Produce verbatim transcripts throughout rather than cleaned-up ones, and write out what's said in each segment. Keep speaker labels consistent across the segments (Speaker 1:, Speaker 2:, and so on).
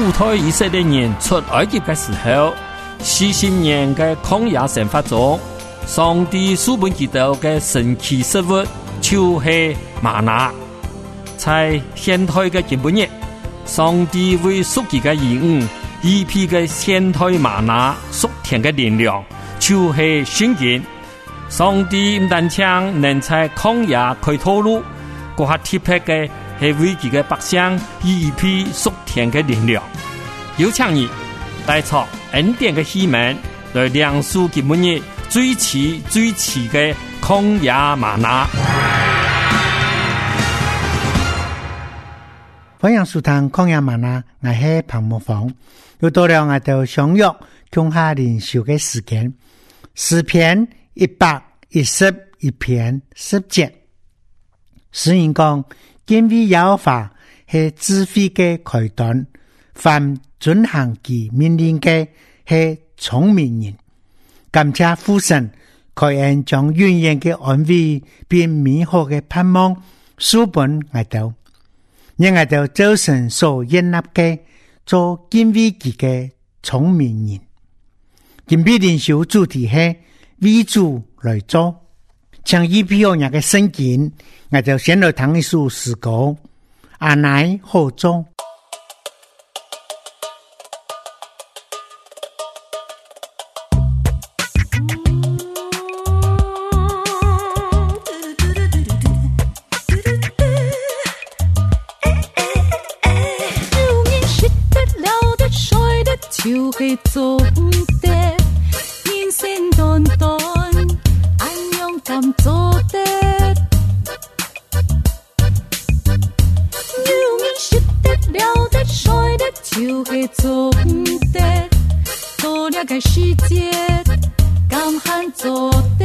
Speaker 1: 主推以色列人出埃及的时候，四十年的曠野生活中，上帝赐给他們的神奇食物就是嗎哪。在現代的今日，上帝為屬佢嘅兒女預備嘅現代嗎哪屬天嘅力量，就是聖經。上帝唔單止能在曠野開道路，嗰下特別嘅係為佢嘅百姓預備屬天嘅力量。有請你帶出恩典嘅希望，來亮出今日最遲最遲嘅曠野嗎哪。
Speaker 2: 歡迎收聽曠野嗎哪，我係彭木房。又到了我哋相約共下靈修嘅時間，詩篇一百一十一篇十節，詩人講敬畏耶和華係智慧嘅開端，凡遵行其命令嘅係聰明人。感謝父神開恩將永遠嘅安慰並美好嘅盼望書本我哋，因我哋做神所悅納嘅做敬畏佢嘅聰明人。今日靈修主題係為主來做，像依譬我嘅聖經，我就先來聽一首詩歌，阿乃好做。
Speaker 3: 就係做唔得，人生短短，安樣咁做得？有人識得了得衰得，就係做唔得，做了個世界，咁罕做得。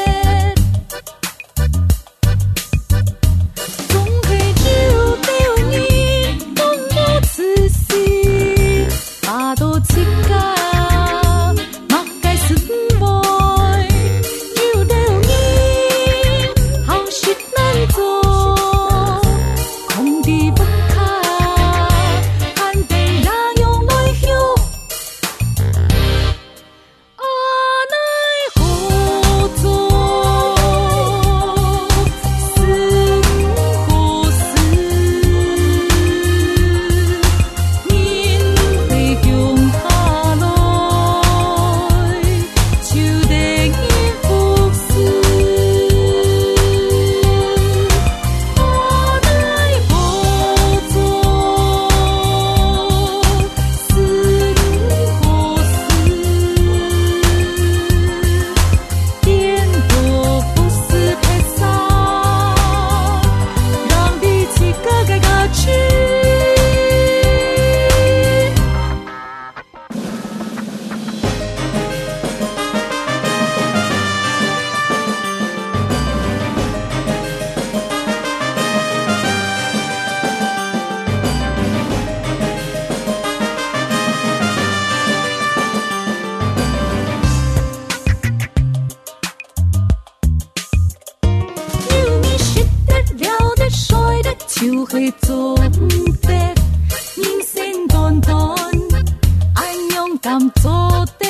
Speaker 3: 就係做唔得，人生短短，安樣咁做得？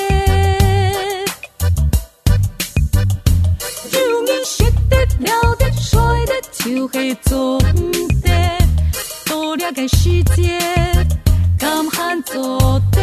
Speaker 3: 有人識得了得衰得，就係做唔得，做了個世界，咁罕做得。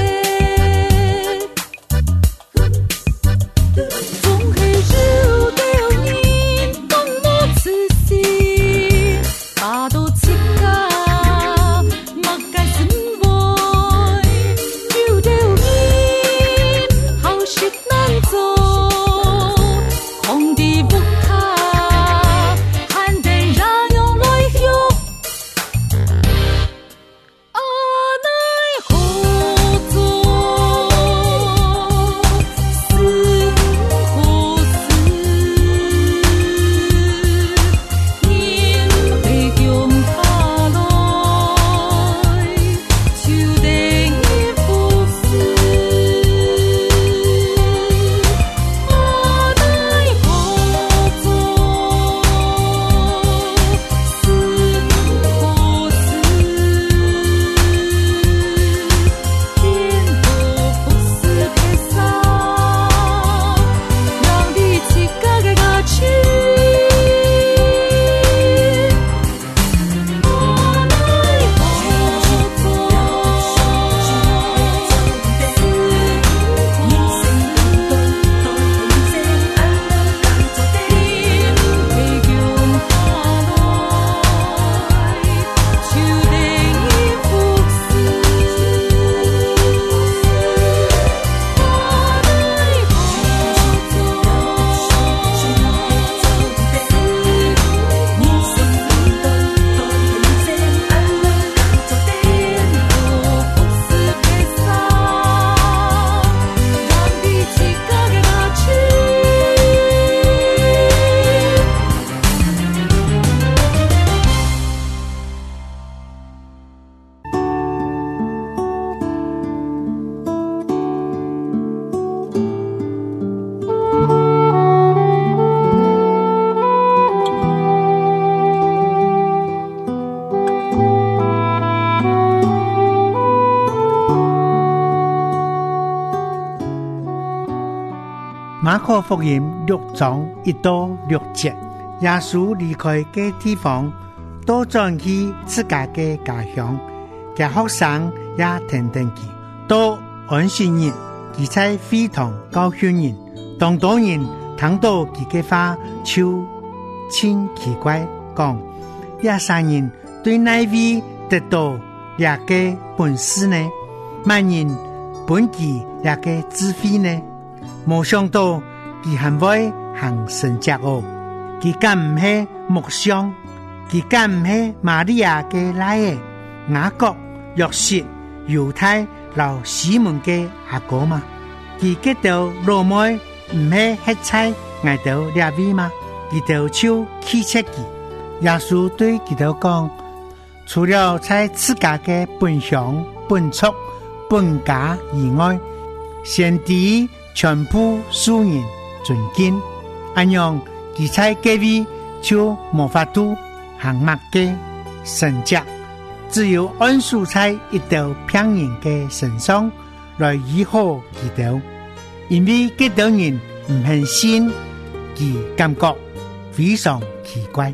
Speaker 2: 馬可福音六章一到六節，耶穌離開嘅地方，到轉去自家嘅家鄉，嘅學生也聽聽佢。到安息日，佢在會堂教訓人，當多人聽到佢嘅話，就真奇怪，講耶三人對哪位得到這個本事呢？萬人本記這個智慧呢？沒想到佢還會行神蹟哦！佢敢唔係木匠？佢敢唔係瑪利亞嘅奶兒雅各、約瑟、猶太、老西門嘅阿哥嗎？佢見到羅妹唔係黑菜挨到兩位嗎？佢就超氣切佢。耶穌對佢哋講：除了在自家嘅本鄉、本族、本家以外，先帝全部受人尊敬，安樣佢在各位就無法度行乜嘅神蹟，只有安數在一道平人嘅身上來醫好佢哋，因為幾多人唔肯信，佢感覺非常奇怪。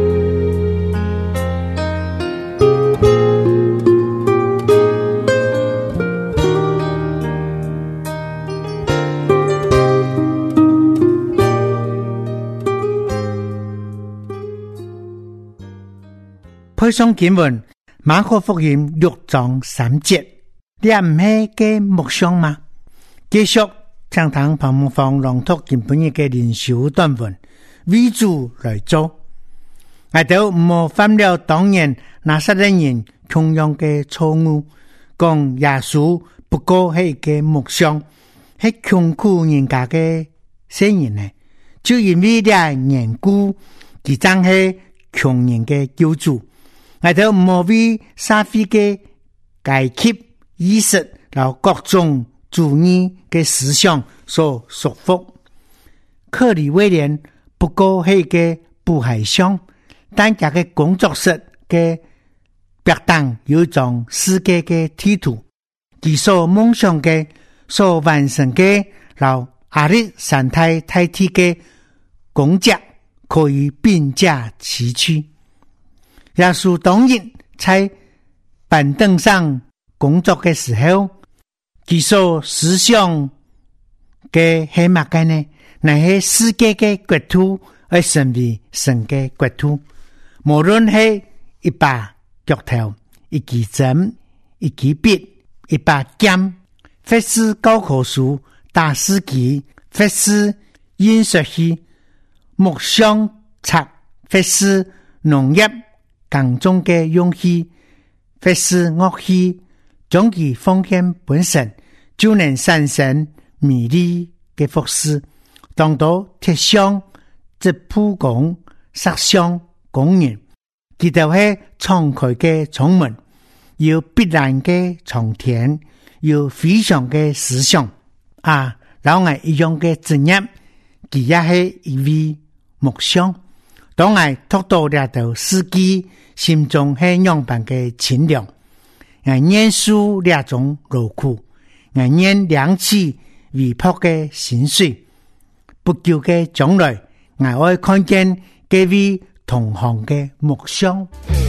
Speaker 2: 配上經文馬可福音六章三節，你唔係嘅木匠嗎？繼續將堂旁木房朗讀今本日嘅靈修短文，為主來做。我哋唔好犯了當年拿撒勒人同樣嘅錯誤，講耶穌不過係嘅木匠，係窮苦人家嘅聖人呢？就因為呢緣故，佢真係窮人嘅救主。我哋唔好為社會嘅階級意識和各種主義嘅思想所束縛。克里威廉不過係個布海商，但家嘅工作室嘅壁燈有一種世界嘅地圖，佢所夢想嘅、所完成嘅，和亞歷山大大帝嘅工作可以並駕齊驅。耶穌當日在板凳上工作嘅時候，佢所思想嘅係乜嘅呢？乃係世界嘅國土而成為神嘅國土。無論係一把腳頭、一支針、一支筆、一把劍，或是教科書、打字機，或是印刷機、木箱冊，或是農業耕種嘅用器，或是樂器，將其奉獻本身，就能產生美麗嘅服飾。當到鐵匠、織布工、石匠、工人，佢哋係敞開嘅窗門，有必然嘅窗田，有非常嘅思想啊！老外一樣嘅職業，佢也係一位木匠。當我讀到呢道詩句，心中係樣般嘅清涼。我念書呢種勞苦，我念兩次微薄嘅薪水，不久嘅將來，我會看見幾位同行嘅木匠。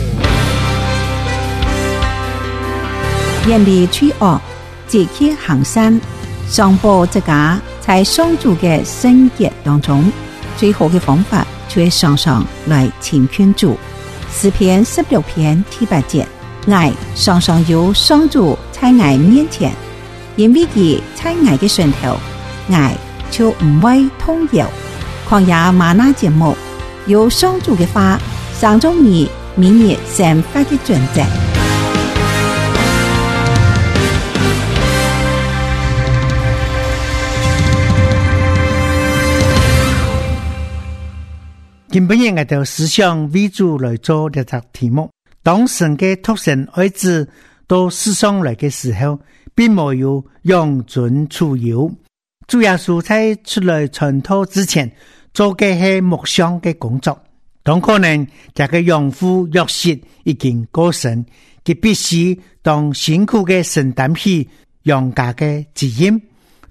Speaker 2: 遠離罪惡，積極行善，上報這家在上主嘅聖潔當中，最好嘅方法就係常常來親近主。詩篇十六篇第八節，愛常常有上主在愛面前，因為佢在愛嘅上頭，愛就唔會動搖。曠野嗎哪節目有上主嘅話，上中你明日生發嘅準則。今本日我哋思想為主來做呢個題目。當神嘅獨生兒子到世上來嘅時候，並沒有養尊處優。主耶穌在出來傳道之前，做嘅係木匠嘅工作。當可能這個養父約瑟已經過身，佢必須當辛苦嘅承擔起養家嘅責任。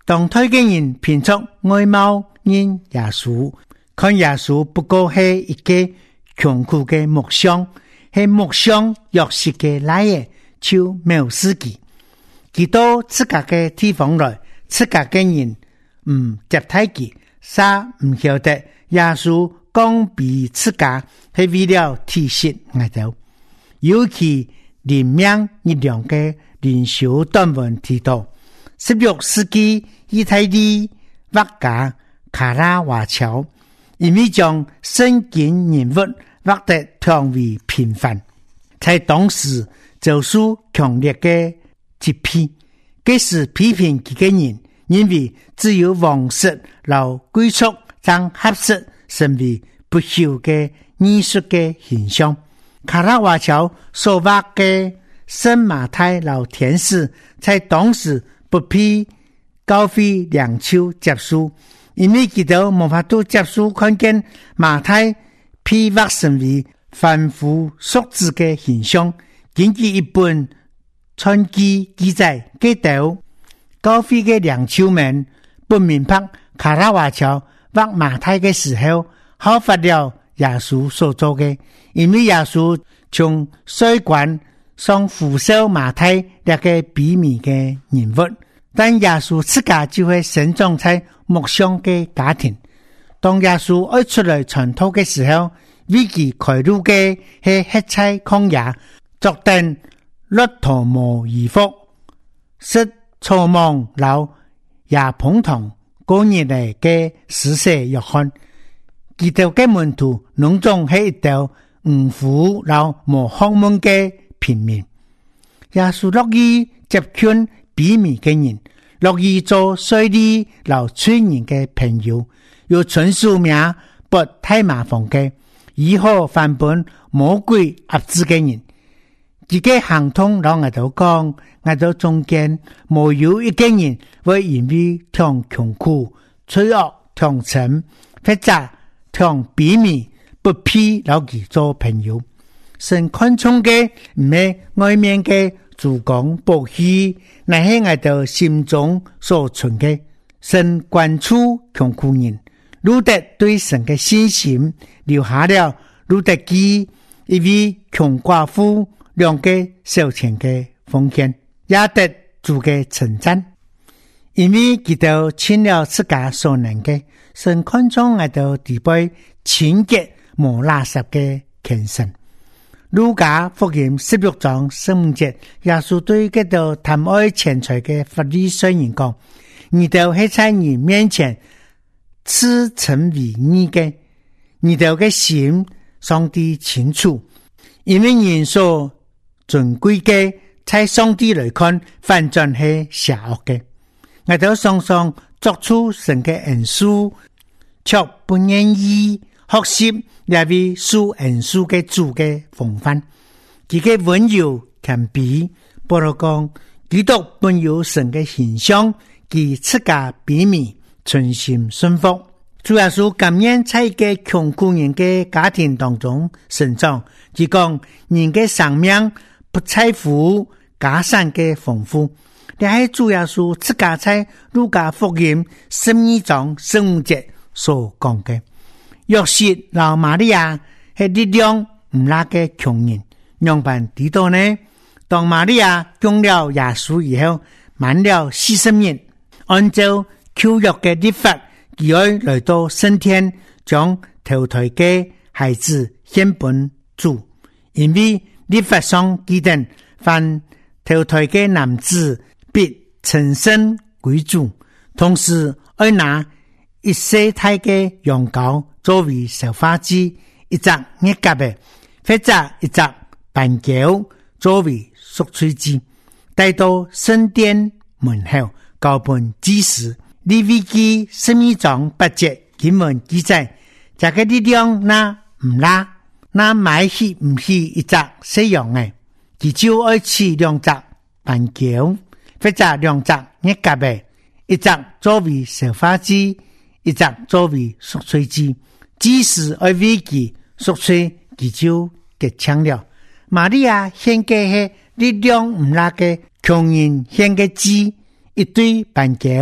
Speaker 2: 当推嘅人评出外貌因耶稣，看耶稣不过是一个穷苦嘅木匠，是木匠约瑟嘅来嘅，就藐视佢。佢到自家嘅地方來，自家嘅人唔接待佢，啥唔曉得耶穌講俾自家係為了提醒我哋。尤其靈命力量嘅靈修短文提到，十六世紀意大利畫家卡拉瓦喬，因為將聖經人物畫得太為平凡，在當時做出強烈嘅責批。這是批評佢嘅人，因為只有王室老貴族才合適成為不朽嘅藝術嘅形象。卡拉瓦喬所畫嘅聖馬太老天使，在當時不必高費兩手接受，因為佢哋無法度接受看見馬太被畫成為凡夫俗子嘅形象。根據一本傳記記載，記到高飛嘅梁秋明不明白卡拉瓦喬畫馬太嘅時候，效法了耶穌所做嘅，因為耶穌從水管上扶手馬太那個比美嘅人物，但耶穌自家就會生長在木匠嘅家庭。當耶穌愛出來傳道嘅時候，為其開路嘅係黑菜曠野，作定駱駝毛衣服，是草莽老也捧堂過日嚟嘅施洗約翰，基督嘅門徒農中係一條五虎老無學問嘅平民。耶穌樂意接勸比美嘅人，樂意做水利老村人嘅朋友，有純素命不太麻煩嘅，以後翻本魔鬼壓制嘅人。自己行通讓我哋講，我哋中間冇有一個人會因為聽窮苦、罪惡、聽沉、或者聽比美不批老佢做朋友。神看重嘅唔係外面嘅珠光寶氣，乃係我哋心中所存嘅。神關注窮苦人，路德對神嘅信心留下了路德記一位窮寡婦兩個小錢嘅奉獻，也得主嘅稱讚，因為佢哋盡了自家所能嘅，神看重我哋地位清潔無垃圾嘅虔誠。路加福音十六章十五節，耶穌對嗰度貪愛錢財嘅法利賽人講：你哋係在你面前自稱為義嘅，你哋嘅心上帝清楚，因為人所尊貴嘅，在上帝來看，反轉係邪惡嘅。我哋常常作出神嘅恩賜，卻不願意學習也為受恩賜嘅主嘅風範。佢嘅溫柔謙卑，保羅講，基督本有神嘅形象，佢自家比美，存心順服。主耶穌甘願在嘅窮苦人嘅家庭當中成長，佢講人嘅生命不在乎家產嘅豐富，你係主耶穌自家在路加福音十二章十五節所講嘅。約瑟老瑪利亞係力量唔拉嘅窮人，樣辦知道呢？當瑪利亞供了耶穌以後，滿了四十年，按照舊約嘅律法，佢愛來到聖殿，將頭胎嘅孩子獻本主，因為律法上規定，凡頭胎嘅男子必稱聖歸主，同時愛拿一世胎嘅羊羔作為受化祭，一隻熱鴿嘅，或者一隻斑鳩作為贖罪祭，帶到聖殿門後，交本祭司。利未記十二章八節經文記載，這個力量那唔拉，那買起唔起一隻西洋嘅，佢就愛起兩隻斑鳩，或者兩隻熱鴿嘅，一隻作為受化祭，一隻作為贖罪祭。祭司愛為佢贖罪，佢就結槍了。瑪利亞獻嘅係力量唔拉嘅窮人獻嘅祭，一對斑鳩，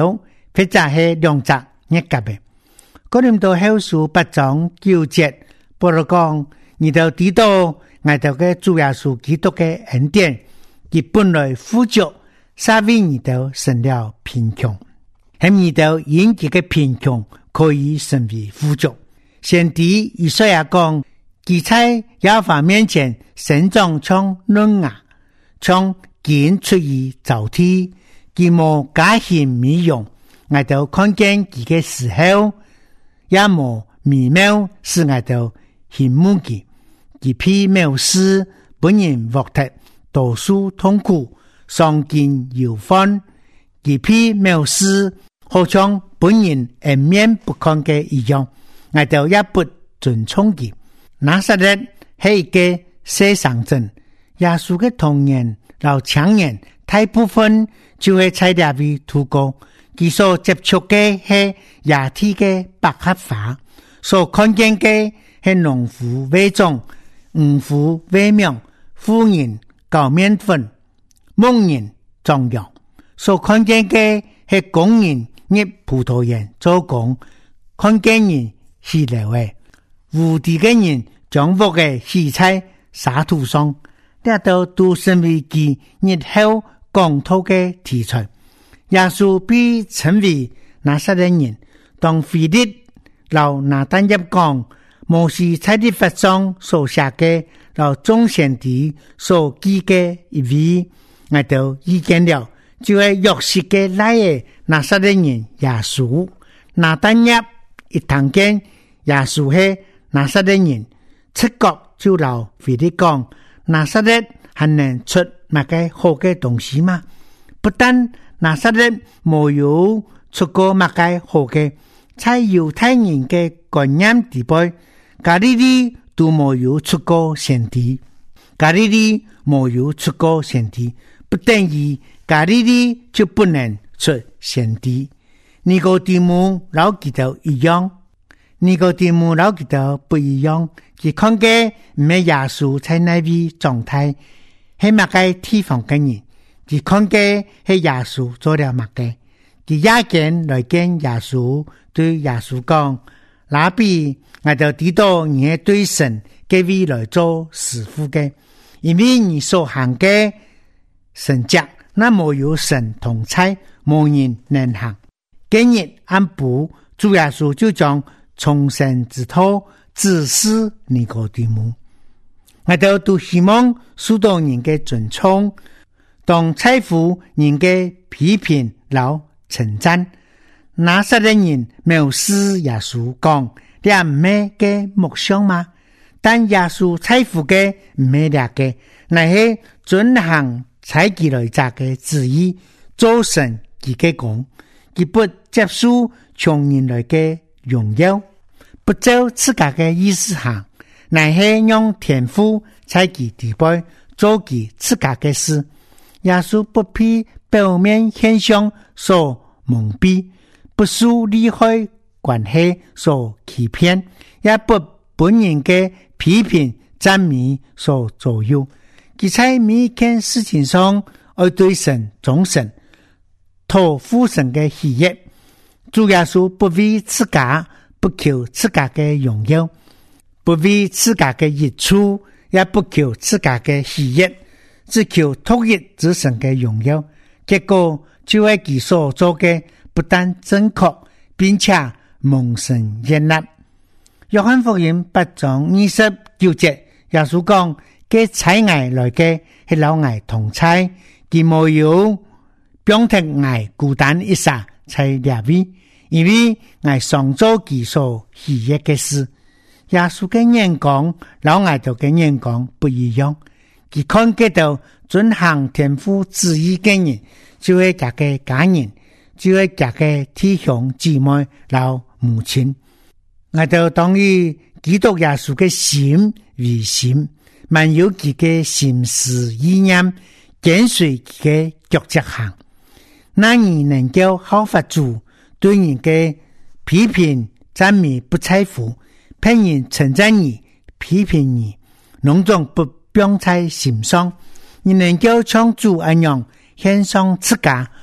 Speaker 2: 或者是兩隻一格的。哥林多後書八章九節，保羅講：你就知道我哋嘅主耶穌基督嘅恩典，佢本來富足，撒為你就成了貧窮，係你就因佢嘅貧窮可以成為富足。先知以賽亞講：佢在耶和華面前生長像嫩芽，像根出於沼地，佢無加添美容。我哋看見佢嘅時候，也無美貌使我哋羨慕佢。佢披妙絲，本人獲得多數痛苦，喪盡憂患。佢披妙絲，好像本人顏面不看嘅一樣，我哋也不尊重佢。拿撒勒係一個世上鎮，耶穌嘅童年老青年大部分就係在那邊度過。佢所接觸嘅係野地嘅百合花，所看見嘅係農夫為種、五夫為苗、婦人搞麵粉、牧人種羊，所看見嘅係工人入葡萄園做工，看見人是流嘅，無地嘅人將屋嘅死在沙土上，呢度都成為佢日後講討嘅題材。耶穌被稱為拿撒勒人，當腓力老拿但業講，摩西在律法上所寫嘅，老眾先知所記嘅一位，我都意見了，就係約瑟嘅來嘅拿撒勒人耶穌。拿但業一聽見耶穌係拿撒勒人，出國就老腓力講，拿撒勒還能出乜嘅好嘅東西嗎？不但拿撒勒沒有出過乜嘅好嘅，在猶太人嘅觀念地位，加利利都沒有出過先知，加利利沒有出過先知，不等於加利利就不能出先知。尼哥底母老基督一樣，尼哥底母老基督不一樣，佢看嘅唔係耶穌在那位狀態，係乜嘅地方嘅人。佢看見係耶穌做了乜嘅，佢也見來見耶穌，對耶穌講：拉比，我就知道你係對神嘅位來做師傅嘅，因為你所行嘅神蹟，那沒有神同在，無人能行。今日按部，主耶穌就將從神之道指示尼哥底母，我就都希望受到人嘅尊重。當財富人嘅批評老稱讚，拿撒勒人藐視耶穌講：你唔係嘅目標嗎？但耶穌財富嘅唔係倆嘅，乃係遵行採佢來者嘅旨意，做神佢嘅工，佢不接受從人來嘅榮耀，不照自家嘅意思行，乃係用天賦採佢地位，做佢自家嘅事。耶穌不被表面現象所蒙蔽，不受利害關係所欺騙，也不本人嘅批評讚美所左右。佢在每一件事情上愛對神忠誠，討父神嘅喜悅。主耶穌不為自家，不求自家嘅榮耀，不為自家嘅益處，也不求自家嘅喜悅，只求獨一之神嘅榮耀。結果就係佢所做嘅不但正確，並且蒙神悅納。約翰福音八章二十九節，耶穌講：佢差我來嘅係老我同差，佢冇有表達我孤單一剎在兩位，因為我上做佢所喜悅嘅事。耶穌嘅眼光，老我就嘅眼光不一樣。佢看見到遵行天父旨意嘅人，就係佢嘅家人，就係佢嘅弟兄姊妹老母親。我就當於基督耶穌嘅心為心，萬有佢嘅心思意念，跟隨佢嘅腳跡行。那你能夠好發主對人嘅批評讚美不在乎，騙人稱讚你批評你，攏總不放在心上。你能夠像主一樣獻上自家，不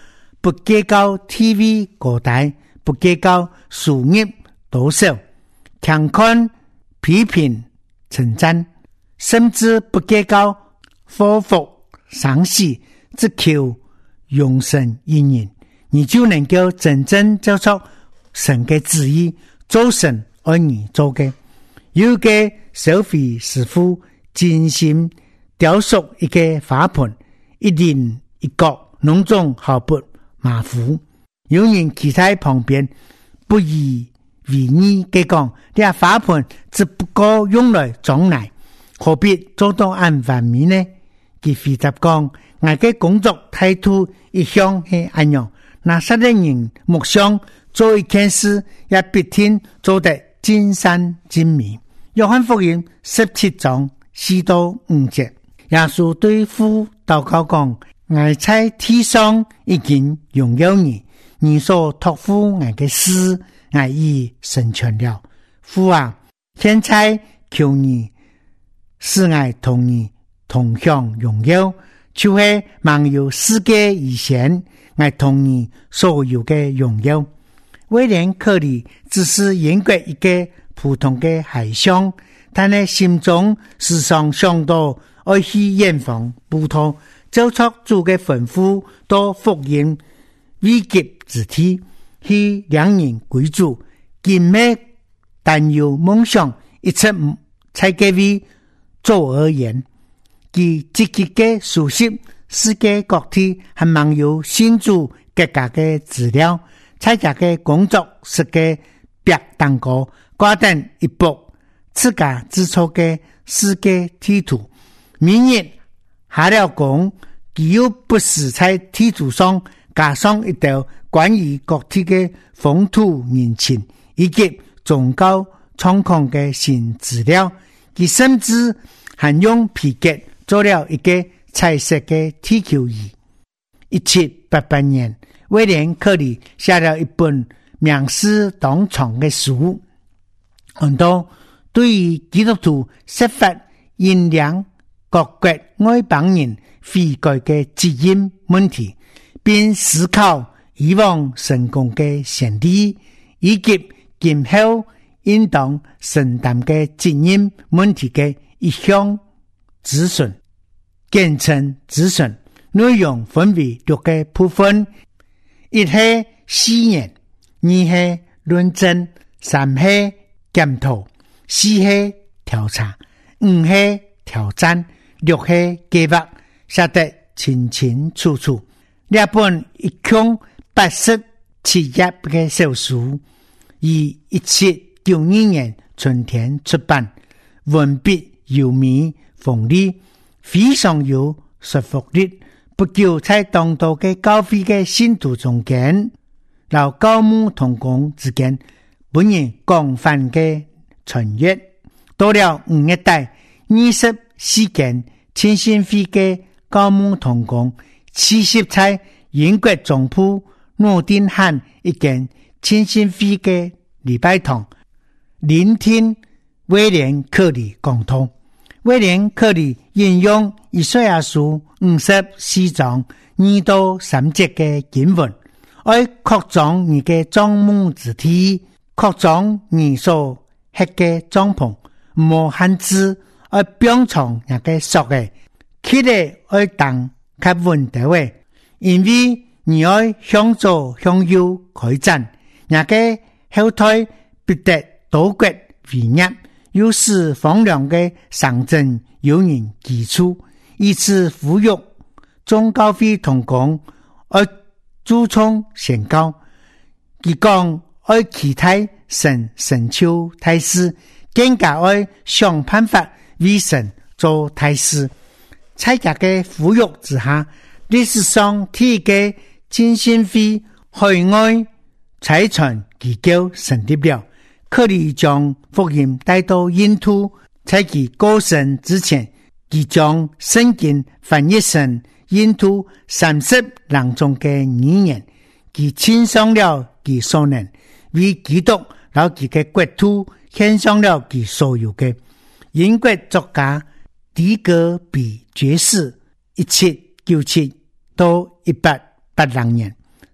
Speaker 2: 不計較 T V 高大，不計較收入多少，強看批評稱讚，甚至不計較禍福生死，只求永生因緣，你就能夠真正做出神嘅旨意，做神愛你做嘅。有個小費師傅精心雕塑一個花盆，一人一角隆重毫不馬虎。有人企在旁邊不以為意嘅講，這花盆只不過用來裝奶，何必做到咁完美呢？佢回答講，我嘅工作態度一向係咁樣，那些人目上做一件事，也必定做得盡善盡美。約翰福音十七章四到五節，耶穌對父禱告講，我在天上已經擁有你，你所託付我嘅事，我已成全了。父啊，現在求你使我同你同享榮耀，就是萬有世界以前，我同你所有嘅榮耀。威廉克里只是英國一個普通的海鄉，但係心中時常想到愛去遠方布道，照出主嘅吩咐到福音危急之地，去兩人歸主，今咩但有夢想一直才給予做而言，其積極嘅熟悉世界各地還蠻有新主各家嘅資料，參加嘅工作是個白蛋糕掛登一部自家製作嘅世界地圖，明日下了工，佢又不時在地圖上加上一條關於各地嘅風土人情以及宗教狀況嘅新資料，佢甚至還用皮革做了一個彩色嘅地球儀。一七八八年，威廉克里寫了一本名師當場嘅書，很多對於基督徒設法引領各國外邦人悔改嘅責任問題，並思考以往成功嘅先例，以及今後應當承擔嘅責任問題嘅一項諮詢，簡稱諮詢，內容分為六個部分：一係試驗，二係論證，三係檢討，四係調查，五係挑戰，六係計劃，寫得清清楚楚。這本一共八十七頁嘅小書，於一七九二年春天出版，文筆優美鋒利，非常有說服力。不久在當道嘅教會嘅信徒中間，老教牧同工之間本人廣泛嘅傳閱。到了五月底二十四間天信會嘅教牧同工，七十在英國總部諾丁漢一間天信會嘅禮拜堂，聆聽威廉克里講道。威廉克里引用以賽亞書五十四章二到三節嘅經文，愛擴張你嘅帳幕之體，擴張你所設嘅帳篷，無限制愛表藏那個屬嘅，起來愛當較穩定嘅，因為你愛向左向右開展，那個後台必得多國為業。有時荒涼的城鎮有人居住，以此撫育眾教會同工，而注重宣教。佢講愛期待神成就大事，更加愛想辦法為神做大事。在這個撫育之下，歷史上第一個浸信會海外財傳機構成立了。克里將福音帶到印度，在其過身之前，佢將聖經翻譯成印度三十兩種嘅語言，佢獻上了佢所能，為基督然後佢嘅國土獻上了佢所有嘅。英國作家迪格比爵士一七九七到一八八零年，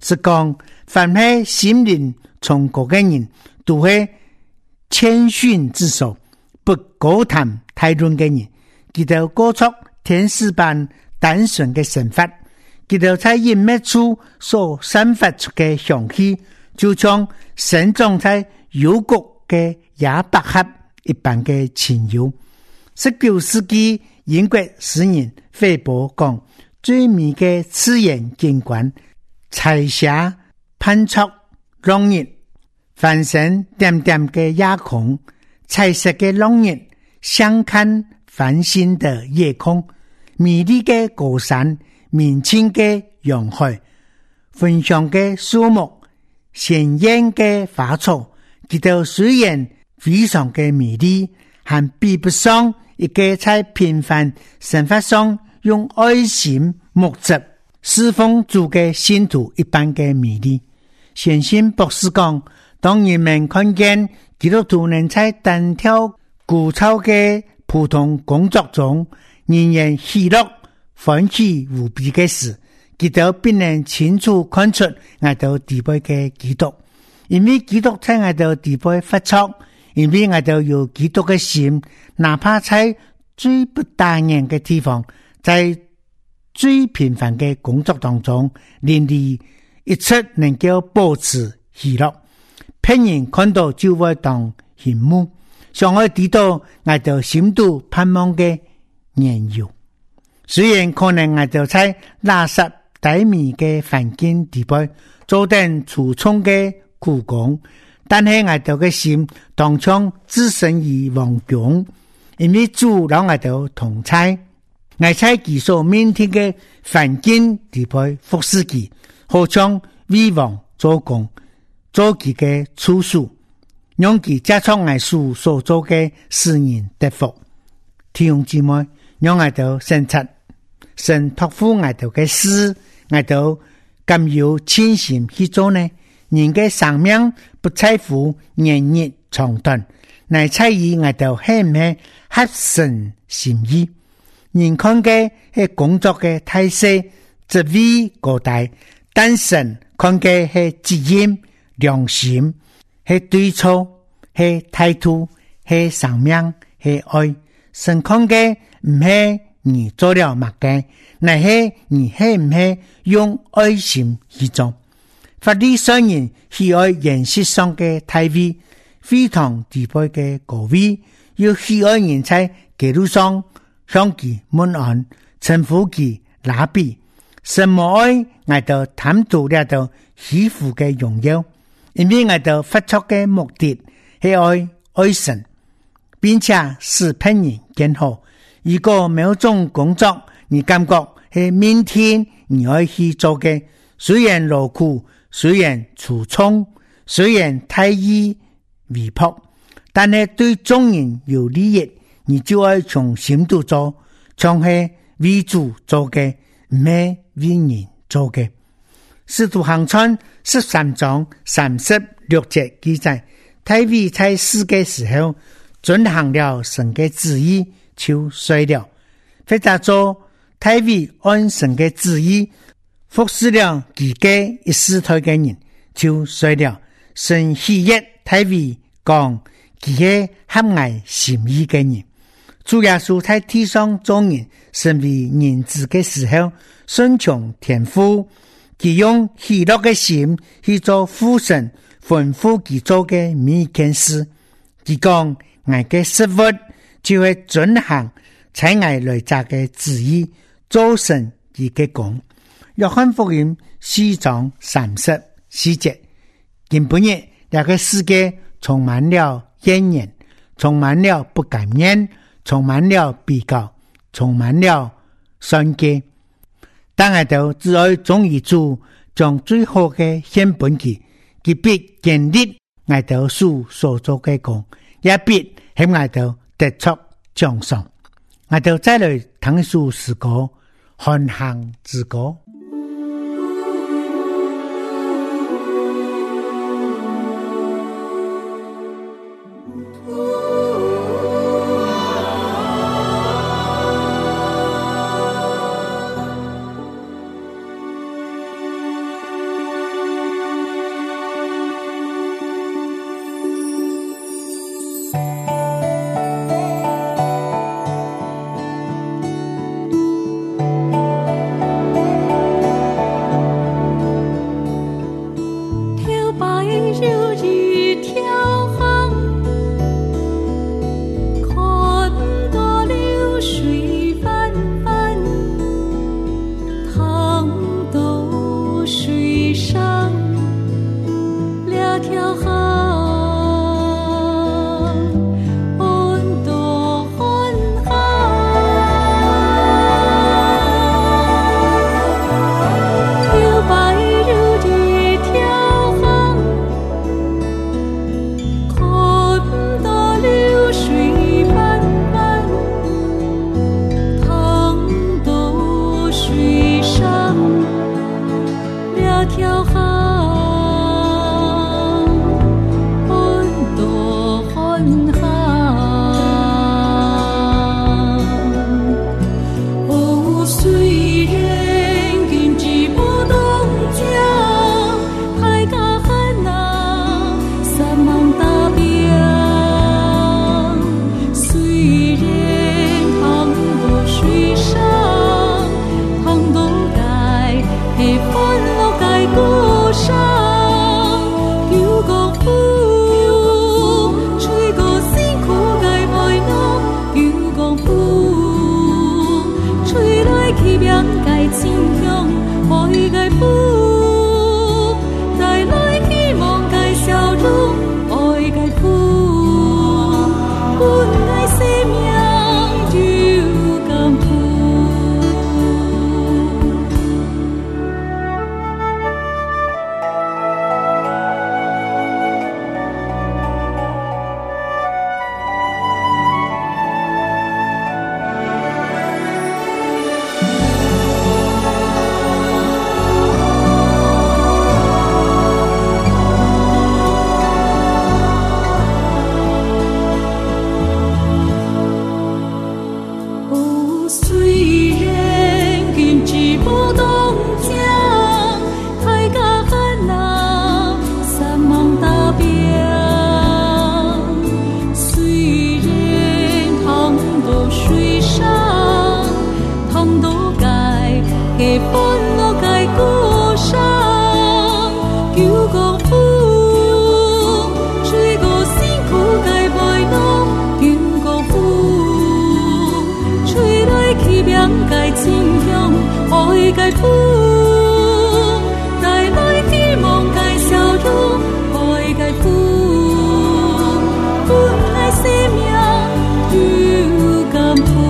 Speaker 2: 是讲凡是心靈崇高嘅人，都是謙遜之首，不高談太論嘅人，佢哋過出天使般單純嘅神法，佢哋在隱秘處所散發出嘅香氣，就像生長在幽谷嘅野百合一般嘅清幽。十九世紀英國詩人費伯講，最美嘅自然景觀，彩霞攀出浪日，繁星點點嘅夜空，彩色嘅浪日，相看繁星的夜空，美麗嘅高山，明清嘅洋海，芬香嘅樹木，鮮豔嘅花草，佢哋雖然非常嘅美麗，還比不上一個在平凡生活上用愛心木質侍奉主嘅信徒一般嘅美麗。先信博士講，當人們看見基督徒能在單挑枯燥嘅普通工作中仍然喜樂歡喜無比嘅時，基督必能清楚看出我哋地位嘅基督，因為基督在我哋地位發出，因為我哋有基督嘅心，哪怕在最不大眼嘅地方，在最平凡嘅工作當中，連你一切能夠保持喜樂，別人看到就會當羨慕，上愛知道我哋心度盼望嘅緣由。雖然可能我哋在垃圾低微嘅環境地位做定粗重嘅苦工，但係我哋嘅心當將置身於王宮，因為主讓我哋同在，我在其所面對嘅環境地位服侍佢，好像為王做工，做佢嘅處事，讓佢加速我所所做嘅事人得福。弟兄姊妹，讓我哋sen察神託付我哋嘅事，我哋咁有謙心去做呢？人嘅生命不在乎年日長短，乃在於我哋係唔係合神心意。人看嘅係工作嘅態勢、職位高大，但神看嘅係責任、良心、係對錯、係態度、係生命、係愛。神看嘅唔係你做了乜嘅，乃係你係唔係用愛心去做。法利賽人喜愛現實上嘅地位，非常地位嘅高位，又喜愛人在街路上向佢問安，稱呼佢拉比。什麼愛我哋貪圖了到欺負嘅榮耀，因為我哋發出嘅目的係愛愛神，並且使別人更好。如果某種工作你感覺係明天你愛去做嘅，雖然勞苦，雖然粗重，雖然太易微薄，但係對眾人有利益，你就愛從心度做，從係為主做嘅，唔係為人做嘅。使徒行傳十三章三十六節記載，大衛在世嘅時候遵行了神嘅旨意，就衰了。或者做大衛按神嘅旨意服侍了自己一世代嘅人，就衰了。神喜悅大衛講，佢係合愛心意嘅人。主耶穌在地上做人，成為人子嘅時候，順從天父，佢用喜樂嘅心去做父神吩咐佢做嘅每一件事。佢講，我嘅食物就會遵行在我來責嘅旨意，做神佢嘅工。約翰福音四章三十四節，今本日這個世界充滿了怨言，充滿了不甘願，充滿了比較，充滿了算計。但我哋只愛忠於主，將最好嘅獻本佢，佢必建立我哋所所做嘅工，也必喺我哋得出獎賞。我哋再來聽首詩歌，韓行之歌。
Speaker 3: 命该真香，愛該富，帶來希望該笑容，愛該富，本來生命有甘苦。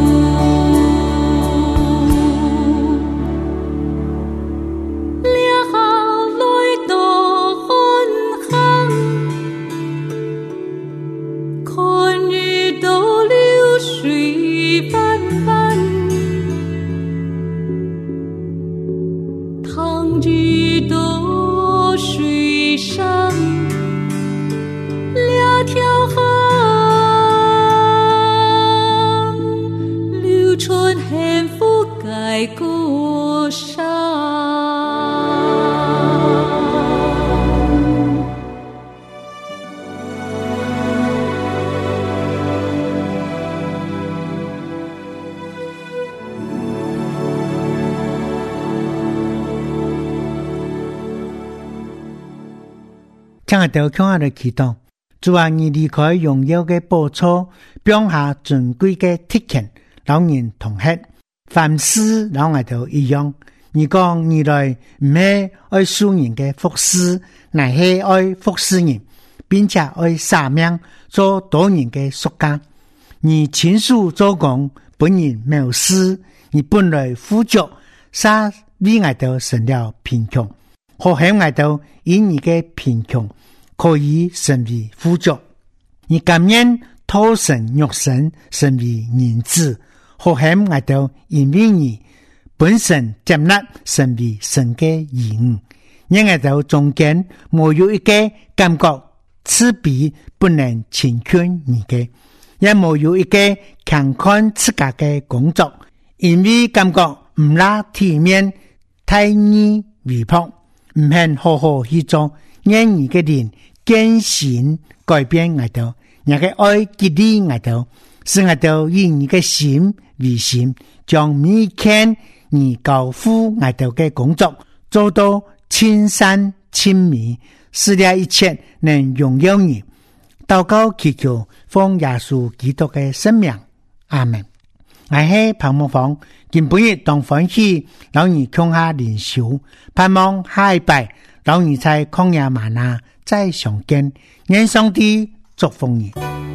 Speaker 2: 聽下到看下的祈禱，主啊，你離開榮耀的寶座，標下尊貴的鐵拳，老人同吃，凡事老外都一樣。你講你來唔係愛庶人的服侍，乃係愛服侍人，並且愛捨命做多人的屬家。你親屬做工，本人沒有事，你本來富足，殺為外頭成了貧窮。何幸外頭因你嘅貧窮可以成為富足，你甘願托神肉身成為人子。何幸外頭因為你本身接納成為神嘅兒女，因外頭中間沒有一個感覺自卑不能成全你嘅，也沒有一個強看自家嘅工作，因為感覺唔拉體面太易微薄。唔肯好好去做，讓你嘅人堅信改變外頭，讓佢愛激勵外頭，使外頭以你嘅心為心，將每天你交付外頭嘅工作做到親善親美，使了一切能榮耀你。禱告祈求奉耶穌基督嘅聖名，阿門。我係彭木芳，今本日當歡喜，老二共下連手，盼望下一拜，老二在曠野嗎哪再相見，願上帝祝福你。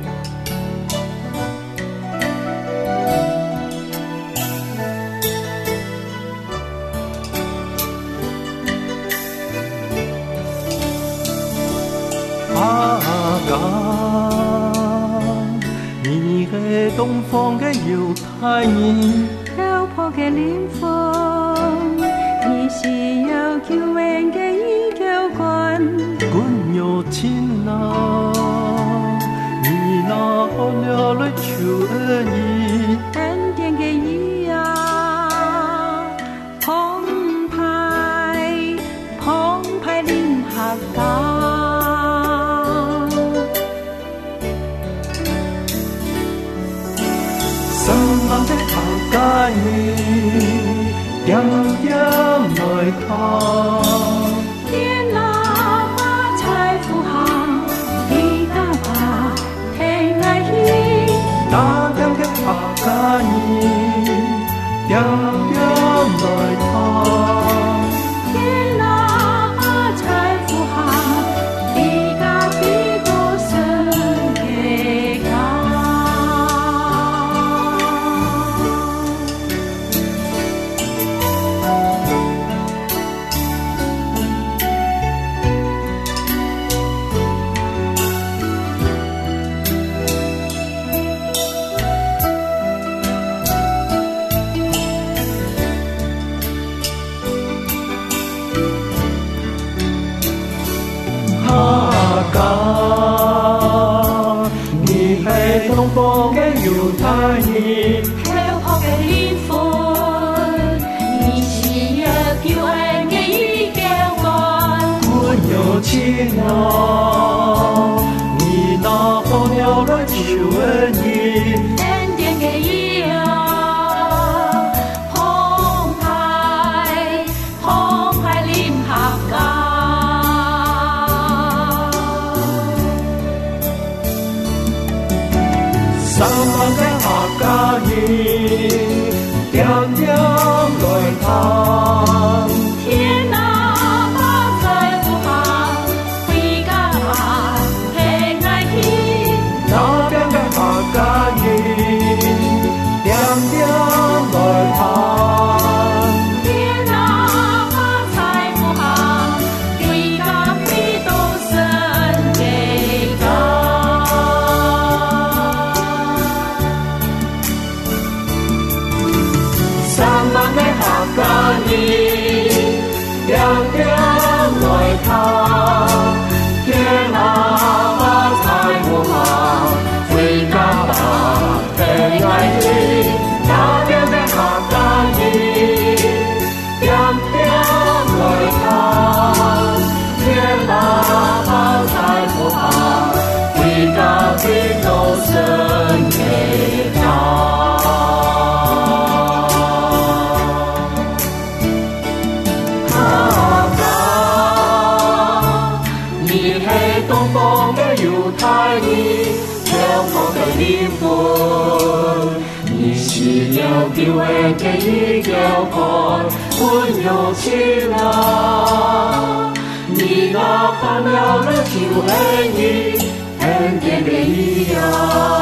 Speaker 4: 阿哥，你係東方嘅猶太人，
Speaker 3: 漂泊嘅靈魂，你是有救恩嘅依靠關，
Speaker 4: 君有情啊，你那好了來求恩義，
Speaker 3: 恩典嘅義啊，澎湃澎湃臨合港。
Speaker 4: 愛你點點來看，
Speaker 3: 天哪把財富行，地大把天愛意，
Speaker 4: 那點嘅客家你點點來看，
Speaker 3: 天哪把財富行，地大地多神嘅家。
Speaker 4: 東方嘅猶太人，
Speaker 3: 漂泊嘅靈魂，你是有救恩嘅依靠關，
Speaker 4: 君有情啊，你那好了來求恩義，
Speaker 3: 恩典嘅義啊，澎湃澎湃臨合港。
Speaker 4: 三萬嘅客家人， 点点来探。
Speaker 3: 天啊，把财富行，回家平安喜。
Speaker 4: 那边的客家人，点点来探。
Speaker 3: 天啊，把财富行，回家必都神给家。
Speaker 4: 三万的客家人，点点来探。天啊，把财富行，回家吧，平安喜。那边的客家人，点点来探。天啊，把财富行，回家必都神给家。犹太人，辽阔的灵魂，你是了救的第一条河，温柔起来。你那看了了就爱你，恩典的一样。